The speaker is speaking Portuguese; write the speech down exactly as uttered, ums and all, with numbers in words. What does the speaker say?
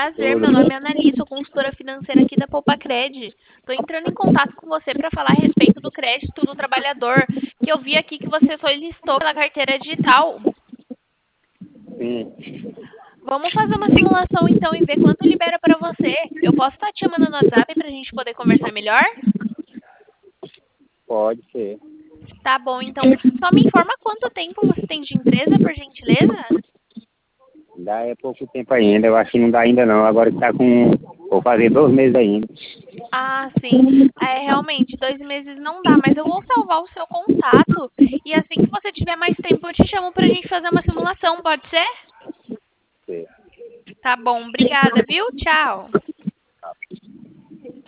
Prazer, Tudo meu nome bem? é Annalise, sou consultora financeira aqui da Poupa-Cred. Estou entrando em contato com você para falar a respeito do crédito do trabalhador, que eu vi aqui que você solicitou pela carteira digital. Sim, Vamos fazer uma simulação então e ver quanto libera para você. Eu posso estar te chamando no WhatsApp para a gente poder conversar melhor? pode ser. Tá bom, então só me informa quanto tempo você tem de empresa, por gentileza? Dá é pouco tempo ainda, eu acho que não dá ainda não. Agora está com. Vou fazer dois meses ainda. Ah, sim. É, realmente, dois meses não dá, mas eu vou salvar o seu contato. E assim que você tiver mais tempo, eu te chamo pra gente fazer uma simulação, pode ser? Sim. Tá bom, obrigada, viu? Tchau.